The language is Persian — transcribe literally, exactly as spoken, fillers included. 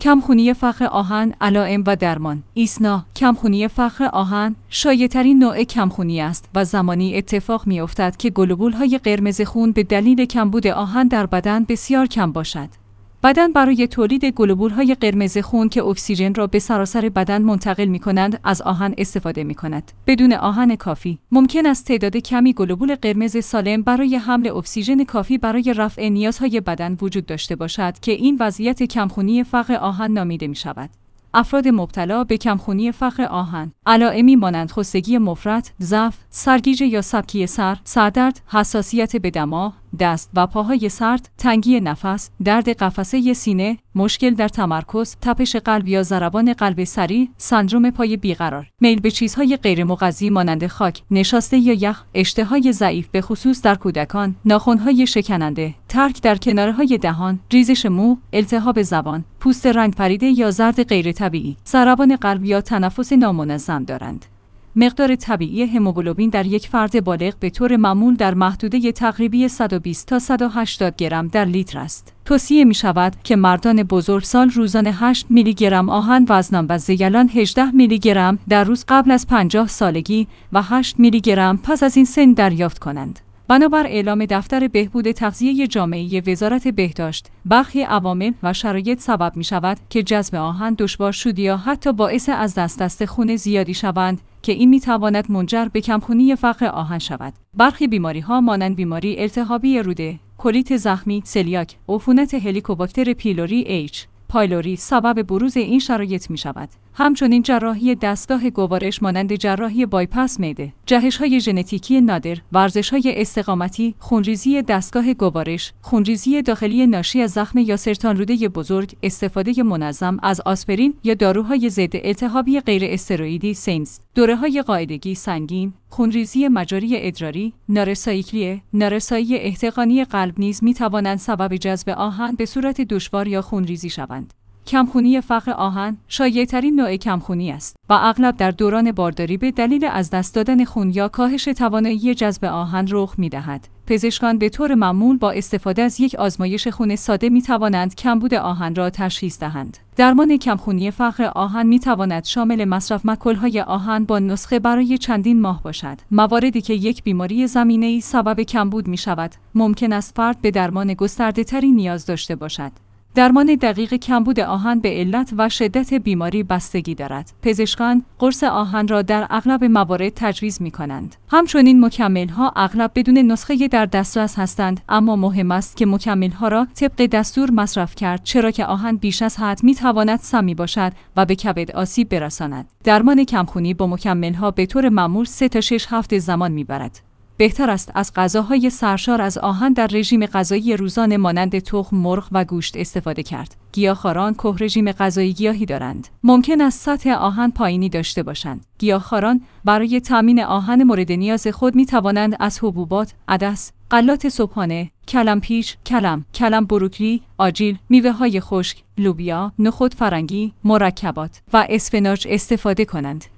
کمخونی فقر آهن، علائم و درمان. ایسنا، کمخونی فقر آهن شایع‌ترین نوع کمخونی است و زمانی اتفاق می‌افتد که گلبول‌های قرمز خون به دلیل کمبود آهن در بدن بسیار کم باشد. بدن برای تولید گلبول‌های قرمز خون که اکسیژن را به سراسر بدن منتقل می‌کنند، از آهن استفاده می‌کند. بدون آهن کافی، ممکن است تعداد کمی گلبول قرمز سالم برای حمل اکسیژن کافی برای رفع نیازهای بدن وجود داشته باشد که این وضعیت کمخونی فقر آهن نامیده می‌شود. افراد مبتلا به کمخونی فقر آهن علائمی مانند خستگی مفرط، ضعف، سرگیجه یا سبکی سر، سردرد، حساسیت به دماغ، دست و پاهای سرد، تنگی نفس، درد قفسه سینه، مشکل در تمرکز، تپش قلب یا ضربان قلب سریع، سندرم پای بیقرار، میل به چیزهای غیرمغذی مانند خاک، نشاسته یا یخ، اشتهای ضعیف به خصوص در کودکان، ناخن‌های شکننده، ترک در کنارهای دهان، ریزش مو، التهاب زبان، پوست رنگ پریده یا زرد غیر طبیعی، ضربان قلب یا تنفس نامنظم دارند. مقدار طبیعی هموگلوبین در یک فرد بالغ به طور معمول در محدوده تقریبی صد و بیست تا صد و هشتاد گرم در لیتر است. توصیه می شود که مردان بزرگسال روزانه هشت میلی گرم آهن وزنان و زیلان هجده میلی گرم در روز قبل از پنجاه سالگی و هشت میلی گرم پس از این سن دریافت کنند. بنابر اعلام دفتر بهبود تغذیه جامعه وزارت بهداشت، برخی عوامل و شرایط سبب می شود که جذب آهن دشوار شد یا حتی باعث از دست دست خون زیادی شوند که این می تواند منجر به کمخونی فقر آهن شود. برخی بیماری ها مانند بیماری التهابی روده، کلیت زخمی، سلیاک، عفونت هلیکوباکتر پیلوری اچ پایلوری سبب بروز این شرایط می شود. همچنین جراحی دستگاه گوارش مانند جراحی بایپاس معده، جهش‌های ژنتیکی نادر، ورزش‌های استقامتی، خونریزی دستگاه گوارش، خونریزی داخلی ناشی از زخم یا سرطان روده بزرگ، استفاده منظم از آسپرین یا داروهای ضد التهابی غیر استروئیدی سینز، دوره‌های قاعدگی سنگین، خونریزی مجاری ادراری، نارسایی، نارسایی احتقانی قلب نیز می‌توانند سبب جذب آهن به صورت دشوار یا خونریزی شوند. کمخونی فقر آهن شایع‌ترین نوع کمخونی است و اغلب در دوران بارداری به دلیل از دست دادن خون یا کاهش توانایی جذب آهن رخ می‌دهد. پزشکان به طور معمول با استفاده از یک آزمایش خون ساده می‌توانند کمبود آهن را تشخیص دهند. درمان کمخونی فقر آهن می‌تواند شامل مصرف مکمل‌های آهن با نسخه برای چندین ماه باشد. مواردی که یک بیماری زمینه‌ای سبب کمبود می‌شود، ممکن است فرد به درمان گسترده‌تری نیاز داشته باشد. درمان دقیق کمبود آهن به علت و شدت بیماری بستگی دارد. پزشکان قرص آهن را در اغلب موارد تجویز می کنند. همچنین مکمل‌ها اغلب بدون نسخه در دسترس هستند، اما مهم است که مکمل‌ها را طبق دستور مصرف کرد، چرا که آهن بیش از حد می تواند سمی باشد و به کبد آسیب برساند. درمان کمخونی با مکمل‌ها به طور معمول سه تا شش هفته زمان می برد. بهتر است از غذاهای سرشار از آهن در رژیم غذایی روزانه مانند تخم، مرغ و گوشت استفاده کرد. گیاهخواران که رژیم غذایی گیاهی دارند، ممکن است سطح آهن پایینی داشته باشند. گیاهخواران برای تامین آهن مورد نیاز خود می توانند از حبوبات، عدس، غلات صبحانه، کلم پیچ، کلم، کلم بروکلی، آجیل، میوه‌های خشک، لوبیا، نخود فرنگی، مرکبات و اسفناج استفاده کنند.